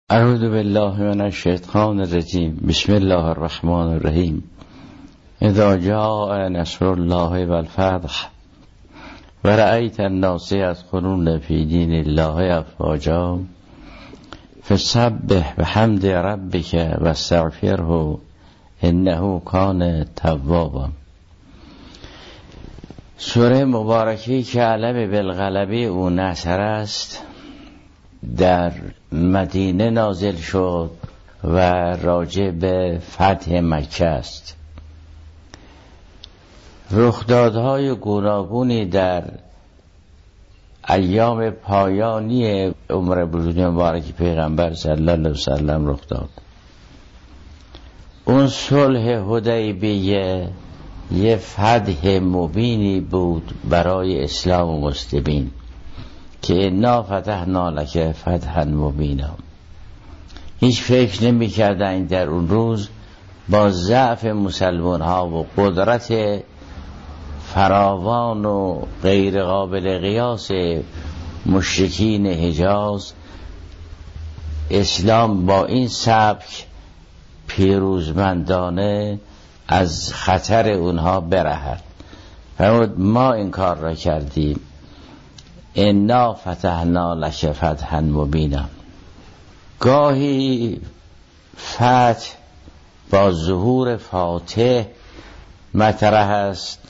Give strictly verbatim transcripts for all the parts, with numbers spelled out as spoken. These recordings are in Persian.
اعوذ بالله من الشیطان الرجیم. بسم الله الرحمن الرحیم. اذا جاء نصر الله والفتح ورأيت الناس يدخلون في دين الله افواجا فسبح بحمد ربك واستغفره انه كان توابا. سوره مبارکی که علم بالغلبه او نصر است در مدینه نازل شد و راجع به فتح مکه است. رخدادهای گوناگونی در ایام پایانی عمر وجود مبارک پیغمبر صلی الله علیه وسلم رخ داد. اون صلح حدیبیه یه فتح مبینی بود برای اسلام و مسلمین که انا فتحنا لک فتحا مبینا. هیچ فکر نمی کردن در اون روز با ضعف مسلمان ها و قدرت فراوان و غیر قابل قیاس مشرکین حجاز اسلام با این سبک پیروزمندانه از خطر اونها برهد. فرمود ما این کار را کردیم. انا فتحنا لک فتحا مبینا. گاهی فتح با ظهور فاتح مطرح است،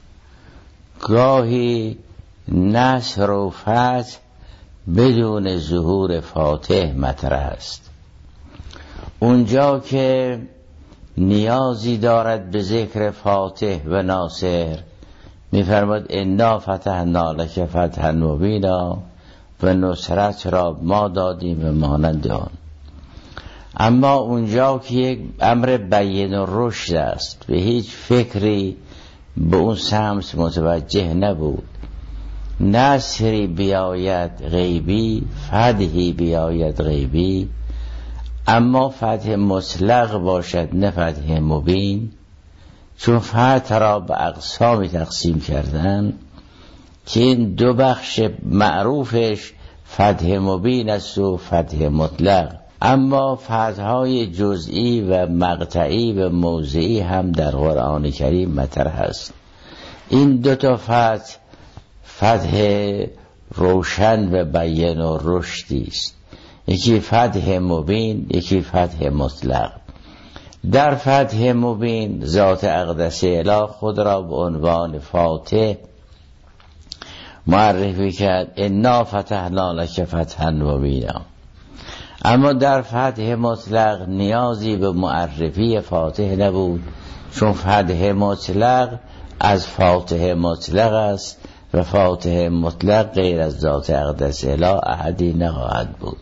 گاهی نصر و فتح بدون ظهور فاتح مطرح است. اونجا که نیازی دارد به ذکر فاتح و ناصر می‌فرماد انا فتحنا لک فتحا مبینا و نصرت را ما دادیم و مانند آن. اما اونجا که یک امر بین و رشد است به هیچ فکری به اون سمت متوجه نبود، نصری بیاید غیبی، فتحی بیاید غیبی، اما فتح مطلق باشد نه فتح مبین، چون فتح را به اقسامی تقسیم کردن که این دو بخش معروفش فتح مبین است و فتح مطلق، اما فتح‌های جزئی و مقطعی و موضعی هم در قرآن کریم مطرح است. این دو تا فتح فتح روشن و بیان و رشدی است، یکی فتح مبین، یکی فتح مطلق. در فتح مبین ذات اقدس اله خود را به عنوان فاتح معرفی کرد، انا فتحنا لک فتحا مبینا. اما در فتح مطلق نیازی به معرفی فاتح نبود، چون فتح مطلق از فاتح مطلق است و فاتح مطلق غیر از ذات اقدس اله احدی نخواهد بود.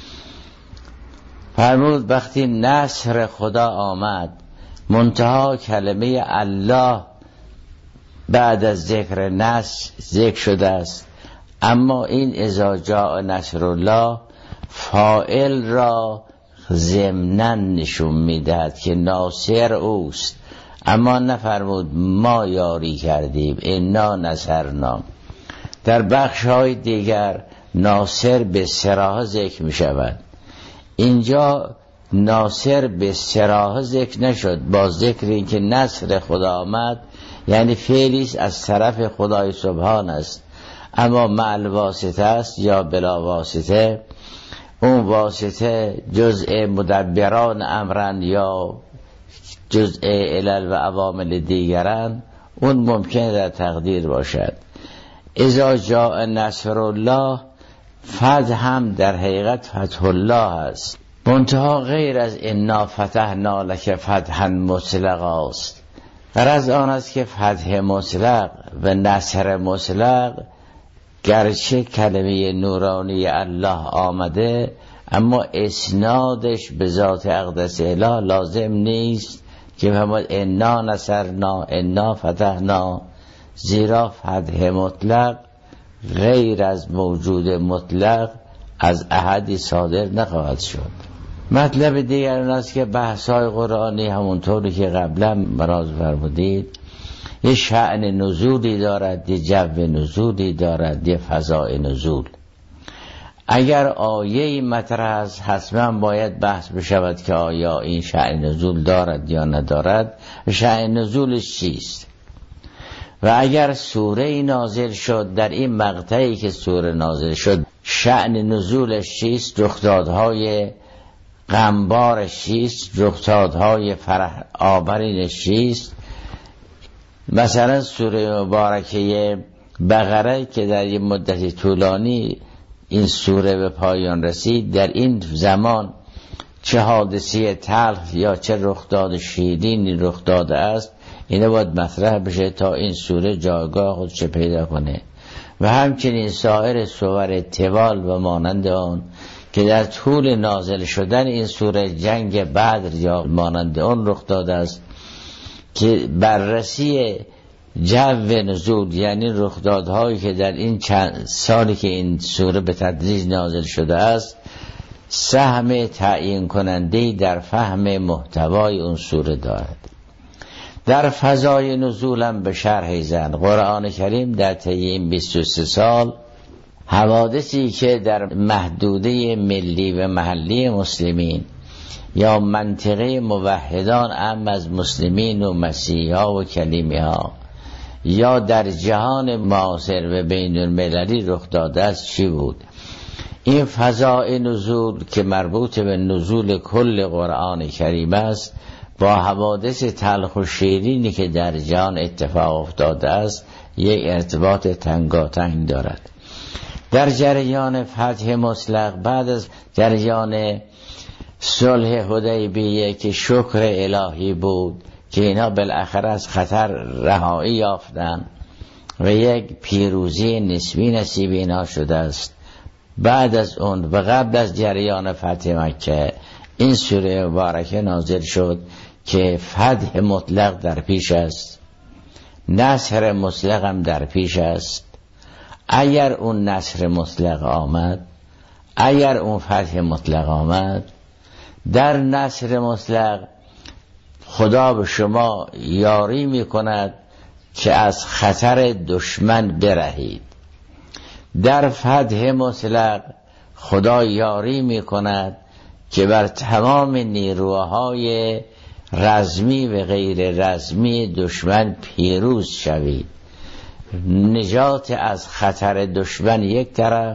فرمود وقتی نصر خدا آمد، منتها کلمه الله بعد از ذکر نصر ذکر شده است، اما این اذا جاء نصر الله فاعل را ضمناً نشون میدهد که ناصر اوست، اما نفرمود ما یاری کردیم انا نصرنا. در بخش های دیگر ناصر به صراحت ذکر می شود، اینجا ناصر به صراحت ذکر نشد. با ذکر این که نصر خدا آمد یعنی فعلی از طرف خدای سبحان است، اما مع الواسطه است یا بلا واسطه. اون واسطه جزء مدبران امرن یا جزء علل و عوامل دیگرن، اون ممکنه در تقدیر باشد. اذا جاء نصر الله فتح هم در حقیقت فتح الله است، منتها غیر از انا فتحنا لک فتحا مطلق است. غرض آن است که فتح مطلق و نصر مطلق گرچه کلمه نورانی الله آمده، اما اسنادش به ذات اقدس اله لازم نیست که فرمود انا نصرنا انا فتحنا، زیرا فتح مطلق غیر از موجود مطلق از احدی صادر نخواهد شد. مطلب دیگر این است که بحث‌های قرآنی همونطوری که قبلا مراز فرمودید یه شأن نزولی دارد، یه جو نزولی دارد، یه فضاء نزول. اگر آیه مطرح است حتما باید بحث بشود که آیا این شأن نزول دارد یا ندارد، شأن نزولش چیست. و اگر سوره نازل شد، در این مقطعی که سوره نازل شد شأن نزولش چیست، رخدادهای غمبارش چیست، رخدادهای فرح آورینش چیست. مثلا سوره مبارکه بقره که در یک مدت طولانی این سوره به پایان رسید، در این زمان چه حادثه تلخ یا چه رخداد شیرین رخ داده است، اینه باید مطرح بشه تا این سوره جایگاه خودش پیدا کنه. و همچنین سایر سور طوال و مانند آن که در طول نازل شدن این سوره جنگ بدر یا مانند آن رخ داده است، که بررسی جو نزول یعنی رخدادهایی که در این چند سالی که این سوره به تدریج نازل شده است سهم تعیین کننده‌ای در فهم محتوای اون سوره دارد. در فضای نزولم به شرح زن قرآن کریم در طی این بیست و سه سال حوادثی که در محدوده ملی و محلی مسلمین یا منطقه موحدان ام از مسلمین و مسیحا و کلیمی ها یا در جهان معاصر و بین المللی رخ داده است چی بود. این فضای نزول که مربوط به نزول کل قرآن کریم است با حوادث تلخ و شیرینی که در جهان اتفاق افتاده است یک ارتباط تنگاتنگ دارد. در جریان فتح مطلق بعد از جریان صلح حدیبیه که شکر الهی بود که اینا بالاخره از خطر رهایی یافتند و یک پیروزی نسبی نصیب اینا شده است، بعد از اون و قبل از جریان فتح مکه این سوره مبارکه نازل شد که فتح مطلق در پیش است، نصر مطلق هم در پیش است. اگر اون نصر مطلق آمد، اگر اون فتح مطلق آمد، در نصر مطلق خدا به شما یاری می کند که از خطر دشمن برهید. در فتح مطلق خدا یاری می کند که بر تمام نیروهای رزمی و غیر رزمی دشمن پیروز شوید. نجات از خطر دشمن یک طرف،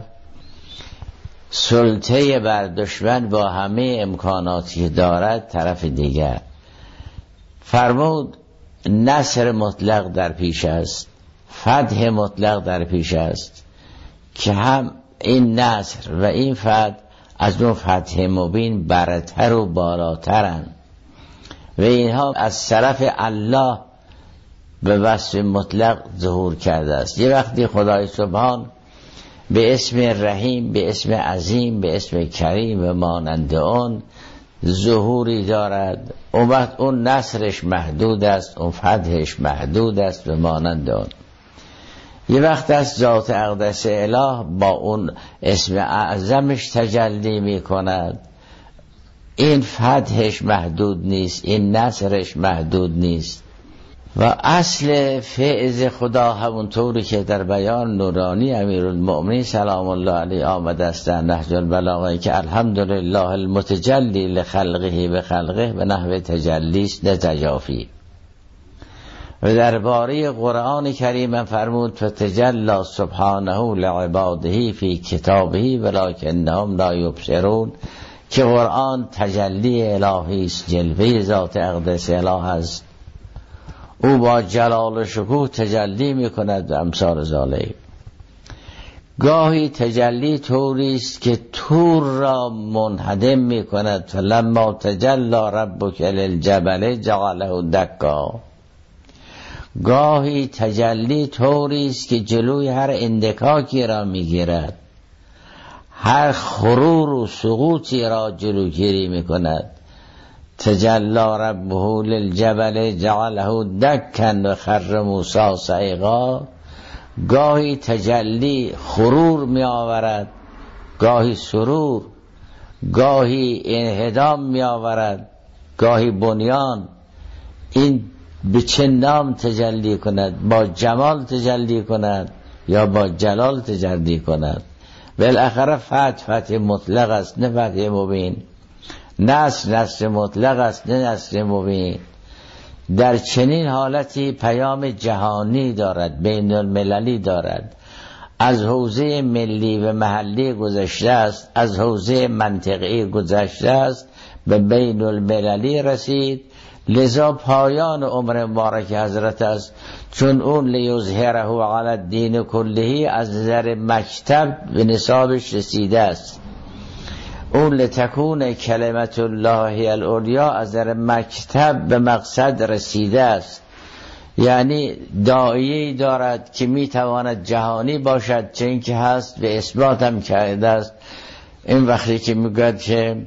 سلطه بر دشمن با همه امکاناتی دارد طرف دیگر. فرمود نصر مطلق در پیش است، فتح مطلق در پیش است که هم این نصر و این فتح از اون فتح مبین برتر و بالاترن و اینها از طرف الله به وصف مطلق ظهور کرده است. یه وقتی خدای سبحان به اسم رحیم، به اسم عظیم، به اسم کریم و مانند اون ظهوری دارد، اون وقت اون نصرش محدود است، اون فتحش محدود است و مانند اون. یه وقت از ذات اقدس اله با اون اسم اعظمش تجلی می کند، این فتحش محدود نیست، این نصرش محدود نیست. و اصل فیض خدا همونطوری که در بیان نورانی امیرالمؤمنین سلام الله علیه آمده است در نهج البلاغه که الحمدلله المتجلی لخلقه به خلقه و نحو تجلیس نتجافی. و درباره قرآن کریم فرمود فتجلی سبحانه لعباده فی کتابه ولکنهم لا یبصرون، که قرآن تجلی الهی است، جلوه ذات اقدس اله است، او با جلال و شکوه تجلی می کند و امثال ذالک. گاهی تجلی طوری است که تور را منهدم می کند، فلما تجلی ربک للجبل جعله دکا. گاهی تجلی طوری است که جلوی هر اندکاکی را می گیرد، هر خرور و سقوطی را جلوگیری می کند. تجلی ربه للجبل جعله دکا و خر موسی صعقا. گاهی تجلی خرور می آورد، گاهی سرور، گاهی انهدام می آورد، گاهی بنیان. این به چه نام تجلی کند؟ با جمال تجلی کند یا با جلال تجلی کند؟ بالاخره فتح فتح مطلق است نه فتح مبین، نصر نصر مطلق است نه نصر مبین. در چنین حالتی پیام جهانی دارد، بین المللی دارد، از حوزه ملی و محلی گذشته است، از حوزه منطقی گذشته است، به بین المللی رسید. لذا پایان عمر مبارک حضرت است، چون اون لیظهره علی الدین کله از نظر مکتب به نصابش رسیده است. اون لتکون کلمت الله العلیا از نظر مکتب به مقصد رسیده است، یعنی داعیه‌ای دارد که میتواند جهانی باشد، چه این که هست به اثبات هم کرده است. این وقتی که میگوید که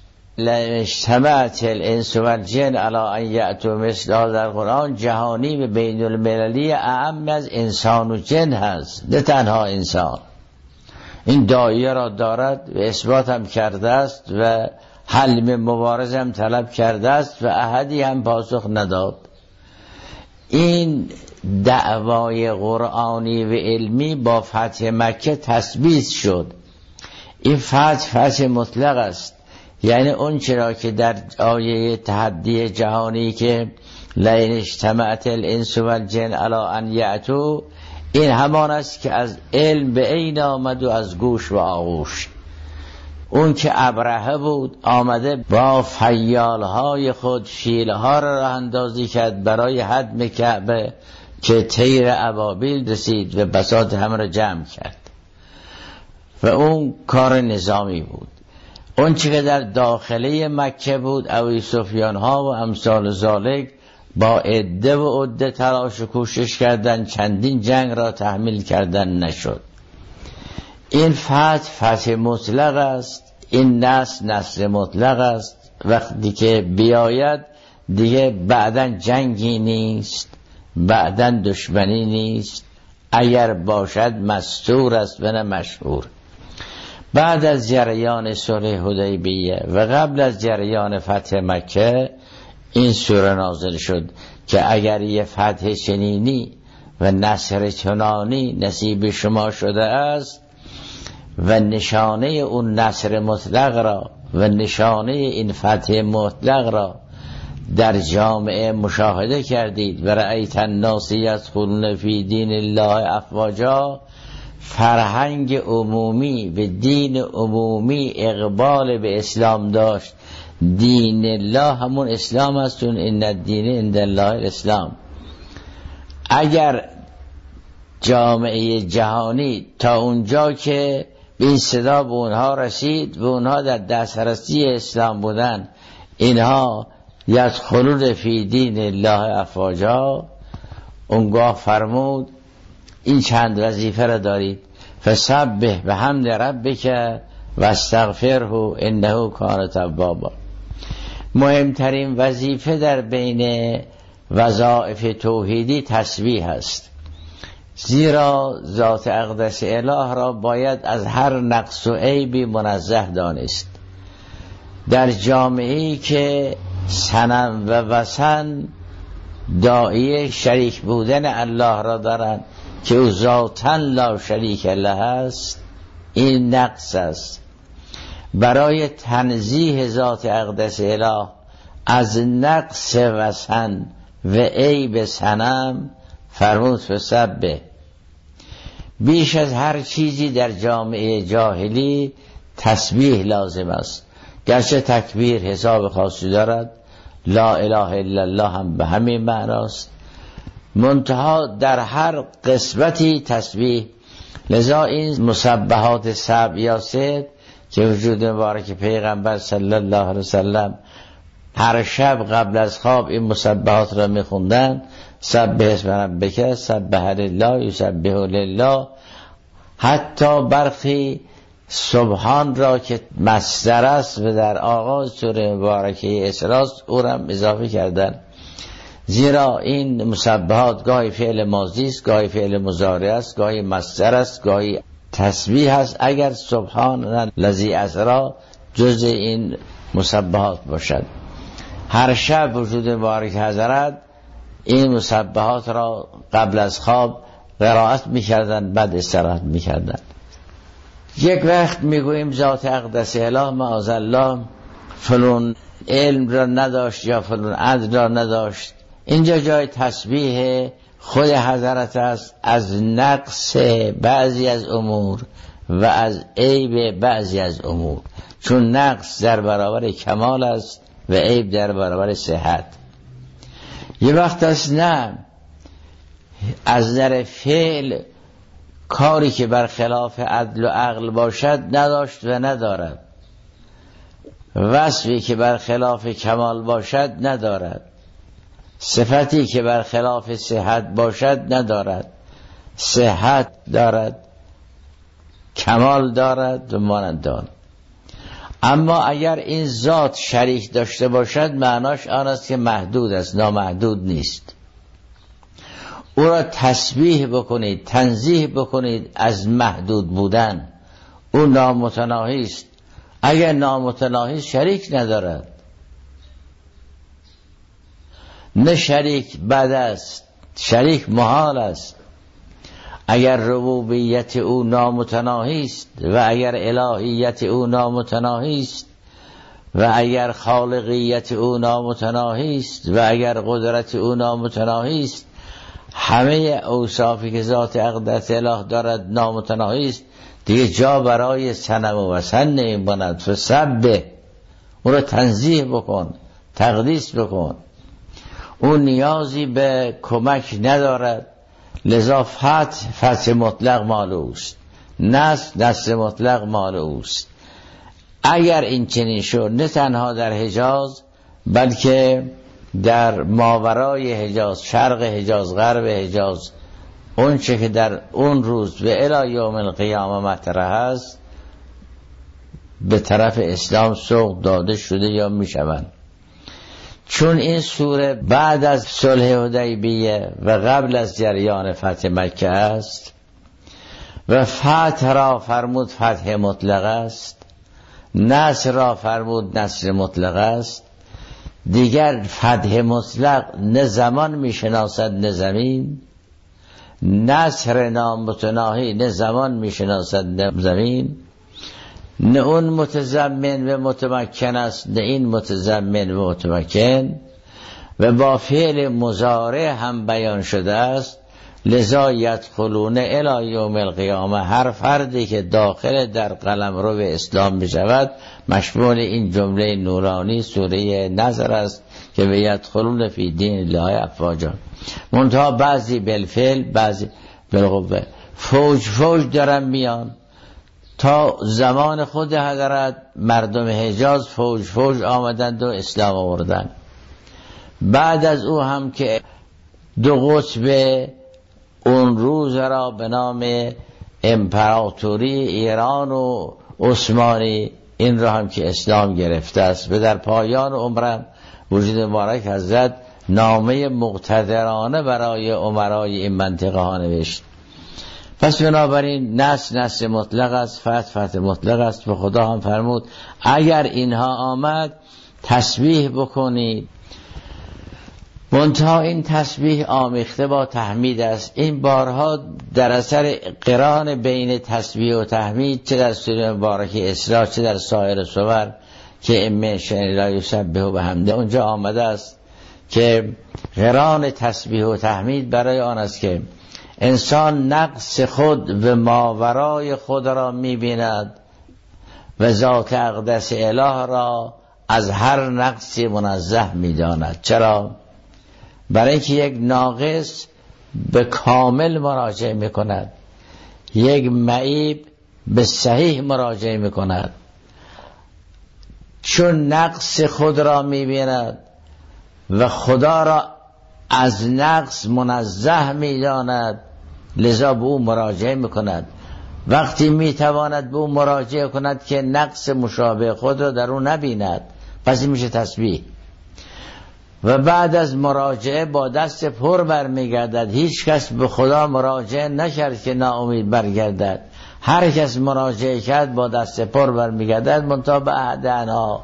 اجتمعت الانس والجن علی ان یأتوا مثل هذا القرآن، جهانی به بین المللی اعم از انسان و جن هست، نه تنها انسان. این داعیه را دارد و اثبات هم کرده است و حلم مبارز هم طلب کرده است و احدی هم پاسخ نداد. این دعوای قرآنی و علمی با فتح مکه تثبیت شد. این فتح فتح مطلق است، یعنی اون چرا که در آیه تحدی جهانی که لئن اجتمعت الانس والجن علی ان یأتوا، این همان است که از علم به عین آمد و از گوش و آغوش. اون که ابرهه بود آمده با فیالهای خود فیلها را راه اندازی کرد برای هدم کعبه که طیر ابابیل رسید و بساط همه را جمع کرد و اون کار نظامی بود. اون چی که در داخله مکه بود، ابی سفیان ها و امثال ذالک با عده و عده تلاش و کوشش کردن، چندین جنگ را تحمیل کردن، نشد. این فتح فتح مطلق است، این نصر نصر مطلق است. وقتی که بیاید دیگه بعداً جنگی نیست، بعداً دشمنی نیست، اگر باشد مستور است و نه مشهور. بعد از جریان صلح حدیبیه و قبل از جریان فتح مکه این سوره نازل شد که اگر یه فتح چنینی و نصر چنانی نصیب شما شده است و نشانه اون نصر مطلق را و نشانه این فتح مطلق را در جامعه مشاهده کردید و رأیت الناس یدخلون فی دین الله افواجا، فرهنگ عمومی به دین عمومی اقبال به اسلام داشت. دین الله همون اسلام است، چون ان الدین عند الله الاسلام. اگر جامعه جهانی تا اونجا که این صدا به اونها رسید و اونها در دسترسی اسلام بودن، اینها یدخلون فی دین الله افواجا، اونگاه فرمود این چند وظیفه را دارید: فسبح بحمد ربک و استغفره انه کان توابا. مهمترین وظیفه در بین وظایف توحیدی تسبیح است، زیرا ذات اقدس اله را باید از هر نقص و عیبی منزه دانست. در جامعه‌ای که صنم و وثن داعیه شریک بودن الله را دارند که او ذاتاً لا شریک له است، این نقص است. برای تنزیه ذات اقدس اله از نقص وثن و عیب صنم فرمود فسبح. بیش از هر چیزی در جامعه جاهلی تسبیح لازم است، گرچه تکبیر حساب خاصی دارد، لا اله الا الله هم به همین معناست، منتها در هر قسمتی تسبیح. لذا این مسبحات سبع یا ست که وجود مبارک پیغمبر صلی الله علیه وسلم هر شب قبل از خواب این مسبحات را میخوندن: سبح اسم ربک، سبح لله، یسبح لله. حتی برخی سبحان را که مصدر است و در آغاز سوره مبارکه اسراء او را اضافه کردن، زیرا این مسبحات گاهی فعل ماضی است، گاهی فعل مضارع است، گاهی مصدر است، گاهی تسبیح است. اگر سبحان الذی اسری جز این مسبحات باشد، هر شب وجود مبارک حضرت این مسبحات را قبل از خواب قرائت می‌کردند، بعد استراحت می‌کردند. یک وقت میگوییم ذات اقدس اله معاذ الله فلان علم را نداشت یا فلان عدل را نداشت. اینجا جای تسبیح خود حضرت است از نقص بعضی از امور و از عیب بعضی از امور، چون نقص در برابر کمال است و عیب در برابر صحت. یه وقت است نه، از در فعل کاری که برخلاف عدل و عقل باشد نداشت و ندارد، وصفی که برخلاف کمال باشد ندارد، صفتی که برخلاف صحت باشد ندارد. صحت دارد، کمال دارد و مانند آن. اما اگر این ذات شریک داشته باشد معناش آن است که محدود است، نامحدود نیست. او را تسبیح بکنید، تنزیه بکنید از محدود بودن. او نامتناهی است. اگر نامتناهی شریک ندارد، نه شریک بد است، شریک محال است. اگر ربوبیت او نامتناهی است و اگر الهیت او نامتناهی است و اگر خالقیت او نامتناهی است و اگر قدرت او نامتناهی است، همه اوصافی که ذات اقدس اله دارد نامتناهی است، دیگه جا برای صنم و وثن نمیماند. فسبح، او را تنزیه بکن، تقدیس بکن. او نیازی به کمک ندارد، لذا فتح فتح مطلق مال اوست، نصر نصر مطلق مال اوست. اگر این چنین شد، نه تنها در حجاز بلکه در ماورای حجاز، شرق حجاز، غرب حجاز، اون چه که در اون روز و الی یوم القیامه مطرح است به طرف اسلام سوق داده شده یا می شوند. چون این سوره بعد از صلح حدیبیه و قبل از جریان فتح مکه است و فتح را فرمود فتح مطلق است، نصر را فرمود نصر مطلق است، دیگر فتح مطلق نه زمان می شناسد نه زمین، نصر نامتناهی نه زمان می شناسد نه زمین، نه اون متضمن و متمکن است نه این متضمن و متمکن، و با فعل مضارع هم بیان شده است. لذا یدخلون الی یوم القیامه، هر فردی که داخل در قلمرو اسلام بشود مشمول این جمله نورانی سوره نصر است که به یدخلون فی دین الله افواجا. منتها بعضی بالفعل بعضی بالقوه، فوج فوج دارن میان. تا زمان خود حضرت مردم حجاز فوج فوج آمدند و اسلام آوردند. بعد از او هم که دو قطب اون روز را به نام امپراتوری ایران و عثمانی، این را هم که اسلام گرفته است، و در پایان عمرم وجود مبارک حضرت نامه مقتدرانه برای امرای این منطقه ها نوشت. پس بنابراین نصر نصر مطلق است، فتح فتح مطلق است. و خدا هم فرمود اگر اینها آمد تسبیح بکنید. منتها این تسبیح آمیخته با تحمید است. این بارها در اثر قران بین تسبیح و تحمید، چه در سوره مبارکه اسراء چه در سایر سور که اما شأن لا یسبح بحمده، اونجا آمده است که قران تسبیح و تحمید برای آن است که انسان نقص خود و ماورای خود را می‌بیند و ذات اقدس اله را از هر نقصی منزه می‌داند. چرا؟ برای اینکه یک ناقص به کامل مراجعه می‌کند، یک معیب به صحیح مراجعه می‌کند. چون نقص خود را می‌بیند و خدا را از نقص منزه می‌داند، لذا به او مراجعه می‌کند. وقتی می‌تواند به او مراجعه کند که نقص مشابه خود را در او نبیند، پس این میشه تسبیح. و بعد از مراجعه با دست پر برمیگردد. هیچ کس به خدا مراجعه نکرد که ناامید برگردد. هر کس مراجعه کرد با دست پر برمیگردد، منتها به عهدها.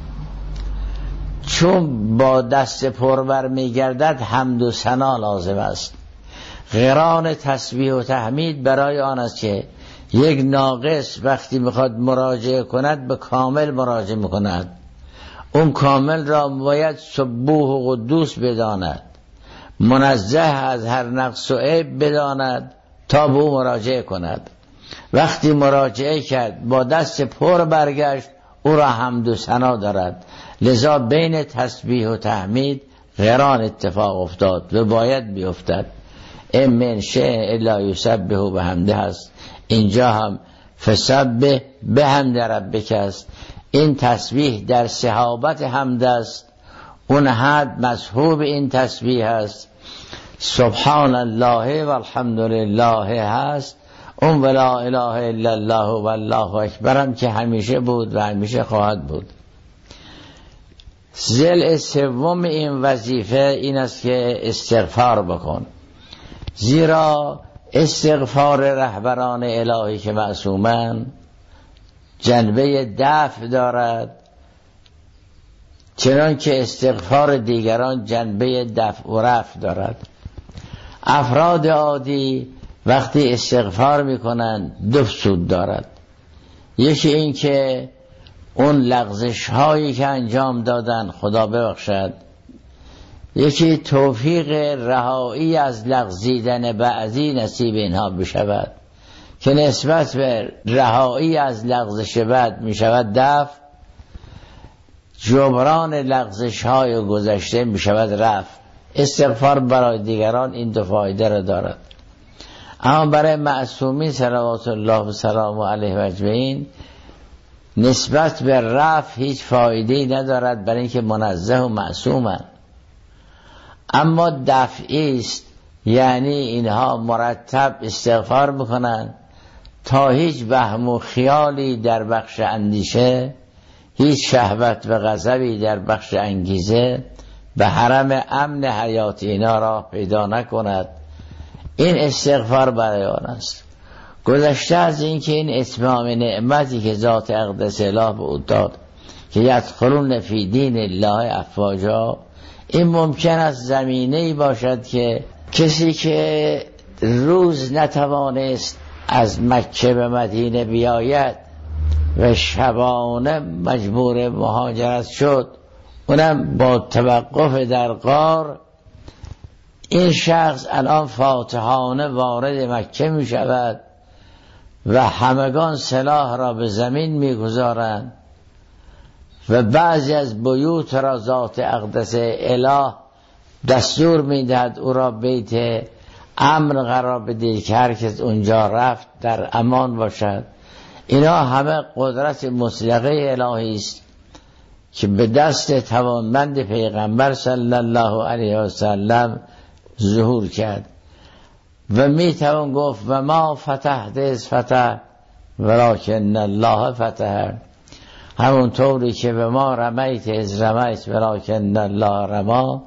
چون با دست پر برمیگردد حمد و ثنا لازم است. قران تسبیح و تحمید برای آن است که یک ناقص وقتی میخواد مراجعه کند به کامل مراجعه میکند، اون کامل را باید سبوح و قدوس بداند، منزه از هر نقص و عیب بداند تا به او مراجعه کند. وقتی مراجعه کرد با دست پر برگشت، او را حمد و ثنا دارد. لذا بین تسبیح و تحمید قران اتفاق افتاد و باید بیفتد. ام من شیء الا یسبح بحمده است، اینجا هم فسبح بحمد ربک است. این تسبیح در صحابت حمد است، اون حد مصحوب این تسبیح است. سبحان الله و الحمد لله هست، اون ولا اله الا الله و الله اکبر هم که همیشه بود و همیشه خواهد بود. ضلع سوم این وظیفه این است که استغفار بکن، زیرا استغفار رهبران الهی که معصومن جنبه دفع دارد، چنان که استغفار دیگران جنبه دفع و رفع دارد. افراد عادی وقتی استغفار میکنن دو سود دارد. یکی این که اون لغزش هایی که انجام دادن خدا ببخشد، یکی توفیق رهایی از لغزیدن بعضی نصیب اینها بشود که نسبت به رهایی از لغزش بعد میشود دفع، جبران لغزش های گذشته میشود رفع. استغفار برای دیگران این دو فایده را دارد، اما برای معصومین صلوات الله و سلام علیه و اجمعین نسبت به رفع هیچ فایده‌ای ندارد، برای اینکه منزه و معصومند. اما دفعی است، یعنی اینها مرتب استغفار میکنند تا هیچ وهم و خیالی در بخش اندیشه، هیچ شهوت و غضبی در بخش انگیزه به حرم امن حیات اینا را پیدا نکند. این استغفار برای آن است. گذشته از این که این اتمام نعمتی که ذات اقدس اله به او داد که یدخلون فی دین الله افواجا، این ممکن است زمینه‌ای باشد که کسی که روز نتوانست از مکه به مدینه بیاید و شبانه مجبور مهاجرت شد، اونم با توقف در غار، این شخص الان فاتحانه وارد مکه می شود و همگان سلاح را به زمین می گذارند و بعضی از بیوت را ذات اقدس اله دستور می دهد او را بیت امن قرار بدهید که هر کس اونجا رفت در امان باشد. اینا همه قدرت مطلقه الهی است که به دست توانمند پیغمبر صلی الله علیه و سلم ظهور کرد و می توان گفت و ما فتحت از فتح ولکن الله فتح، همون طوری که به ما رمیت از رمیت ولکن الله رما،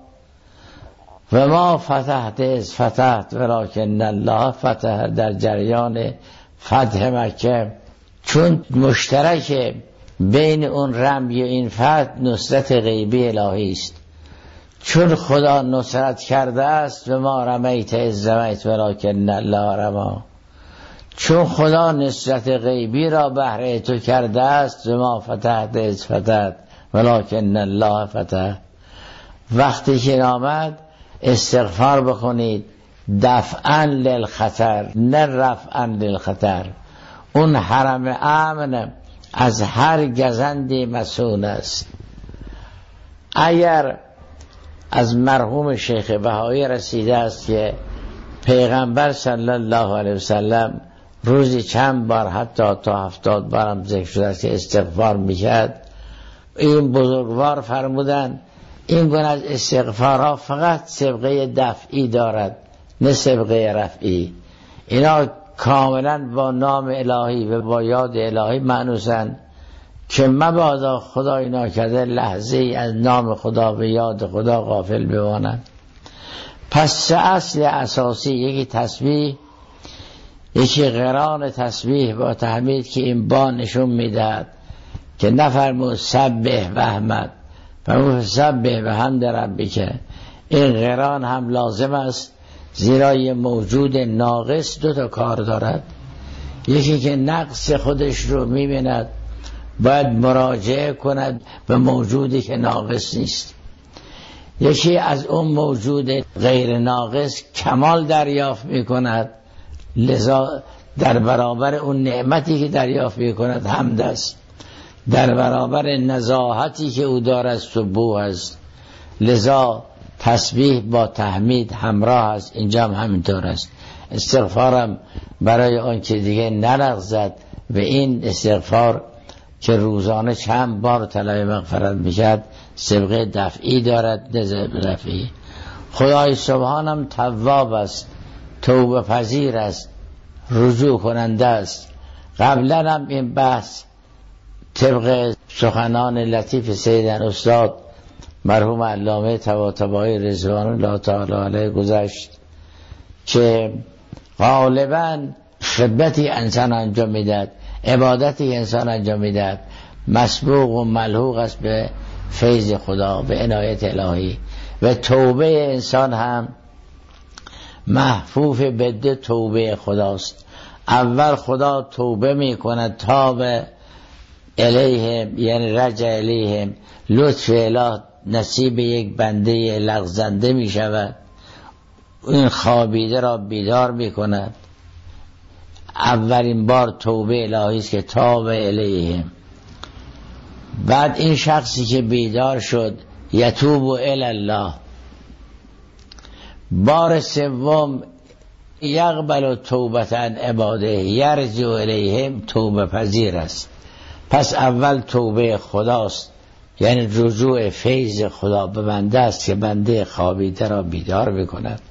و ما فتحت از فتحت ولکن الله فتح در جریان فتح مکه، چون مشترک بین اون رمی و این فتح نصرت غیبی الهی است. چون خدا نصرت کرده است و ما رمیت از رمیت ولکن الله رما، چون خدا نصرت غیبی را بهره تو کرده است و ما فتحت از فتحت ولکن الله فتح. وقتی که آمد استغفار بکنید دفعا للخطر نه رفعا للخطر. اون حرم امن از هر گزندی مسئول است. اگر از مرحوم شیخ بهایی رسیده است که پیغمبر صلی الله علیه وسلم روزی چند بار حتی تا هفتاد بارم ذکر شده است که استغفار میکرد. این بزرگوار فرمودن این گونه از استغفارها فقط سبقه دفعی دارد نه سبقه رفعی. اینا کاملا با نام الهی و با یاد الهی معنوسن که مبادا خدای ناکرده لحظه ای از نام خدا و یاد خدا غافل بمانند. پس سه اصل اساسی، یکی تسبیح، یکی قران تسبیح با تحمید که این با نشون میدهد که نفرمود سبح و احمد، فرمود سبح و حمد ربک. این قران هم لازم است، زیرا یه موجود ناقص دو تا کار دارد. یکی که نقص خودش رو می‌بیند باید مراجعه کند به موجودی که ناقص نیست. یکی از اون موجود غیر ناقص کمال دریافت می‌کند، لذا در برابر اون نعمتی که دریافت می‌کند حمد است، در برابر نزاهتی که او دارد سبوح است، لذا تسبیح با تحمید همراه است. اینجا هم همینطور است. استغفارم برای آن که دیگه نلغزد و این استغفار که روزانه چند بار طلب مغفرت میکرد سبقه دفعی دارد، نه دفعی. خدای سبحانم تواب است، توبه پذیر است، رجوع کننده است. قبلا هم این بحث طبق سخنان لطیف سیدن استاد مرحوم علامه طباطبایی رضوان الله تعالی علیه گذشت که غالبا خدمتی انسان انجام میدهد، عبادتی انسان انجام میدهد، مسبوق و ملحوق است به فیض خدا، به عنایت الهی. و توبه انسان هم محفوف به توبه خداست. اول خدا توبه میکند تاب الیهم، یعنی رجع الیهم، لطف اله نصیب یک بنده لغزنده می شود، این خوابیده را بیدار می کند. اولین بار توبه الهی است که تاب الیهم. بعد این شخصی که بیدار شد یتوب الی الله. بار سوم یقبل توبة عباده یرجع الیهم، توبه پذیر است. پس اول توبه خداست، یعنی رجوع فیض خدا به بنده است که بنده خوابیده را بیدار میکند.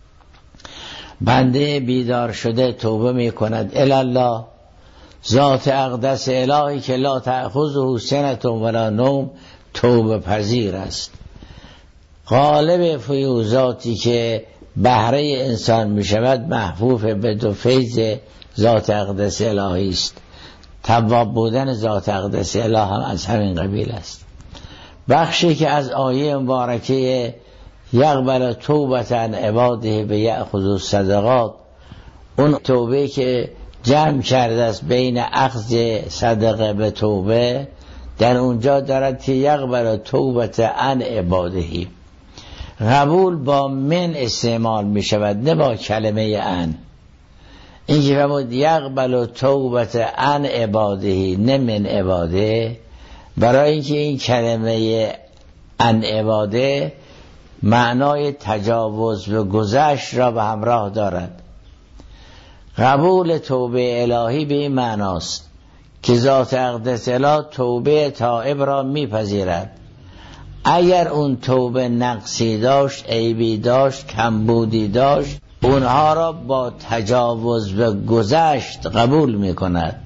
بنده بیدار شده توبه میکند الی الله، ذات اقدس الهی که لا تأخذه سنة ولا نوم، توبه پذیر است. غالب فیوزاتی که بهره انسان میشود محفوف به دو فیض ذات اقدس الهی است. تواب بودن ذات اقدس اله هم از همین قبیل است. بخشی که از آیه مبارکه یقبل توبة عباده و یأخذ الصدقات، اون توبه که جمع کرده است بین اخذ صدقه به توبه، در اونجا دارد که یقبل توبة عن عباده. قبول با من استعمال می شود، نه با کلمه عن. این که فرمود یقبل توبة عن عباده نه من عباده، برای اینکه این کلمه عن عباده معنای تجاوز و گذشت را به همراه دارد. قبول توبه الهی به این معناست که ذات اقدس اله توبه تائب را میپذیرد. اگر اون توبه نقصی داشت، عیبی داشت، کمبودی داشت، اونها را با تجاوز و گذشت قبول میکند.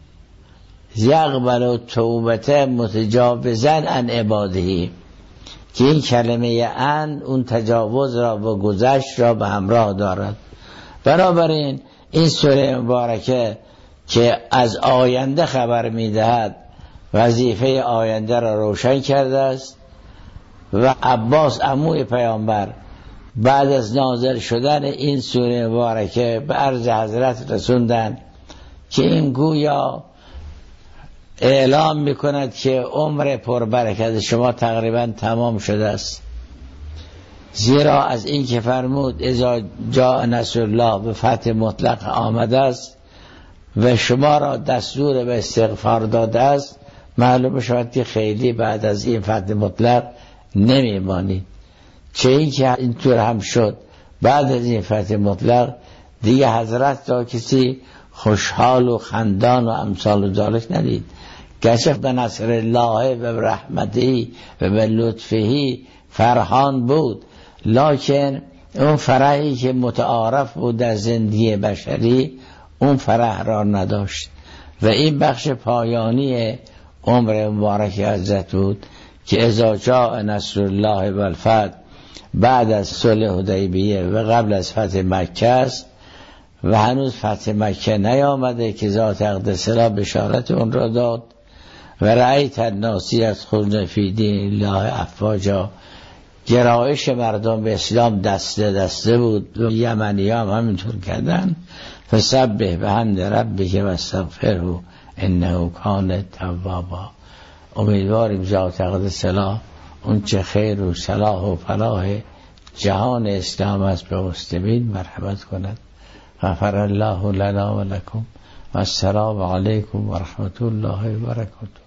یقبل توبته متجاوزا عن عباده، که این کلمه عن اون تجاوز را و گذشت را به همراه دارد. بنابراین این سوره مبارکه که از آینده خبر میدهد وظیفه آینده را روشن کرده است و عباس عموی پیامبر بعد از نازل شدن این سوره مبارکه به عرض حضرت رسوندن که این گویا اعلام میکند که عمر پربرکت شما تقریبا تمام شده است، زیرا از این که فرمود اذا جاء نصر الله به فتح مطلق آمده است و شما را دستور به استغفار داده است، معلوم شود که خیلی بعد از این فتح مطلق نمیمانید. چه این که اینطور هم شد، بعد از این فتح مطلق دیگه حضرت را کسی خوشحال و خندان و امثال و ذالک ندید. گرچه به نصر الله و رحمتی و به لطفهی فرحان بود، لکن اون فرحی که متعارف بود در زندگی بشری اون فرح را نداشت و این بخش پایانی عمر مبارک حضرت بود که اذا جاء نصر الله و الفتح، بعد از صلح حدیبیه و قبل از فتح مکه است و هنوز فتح مکه نیامده که ذات اقدس الله بشارت اون را داد و رأیت الناس یدخلون فی دین الله افواجا، گرایش مردم به اسلام دسته دسته بود، یمنی هم همینطور کردن. فسبح بحمد ربک و استغفره انه کان توابا. امیدواریم ذات اقدس الله اون چه خیر و صلاح و فلاح جهان اسلام است به مسلمین مرحمت کند. غفر الله لنا و لکم و السلام علیکم و رحمت الله و برکاته.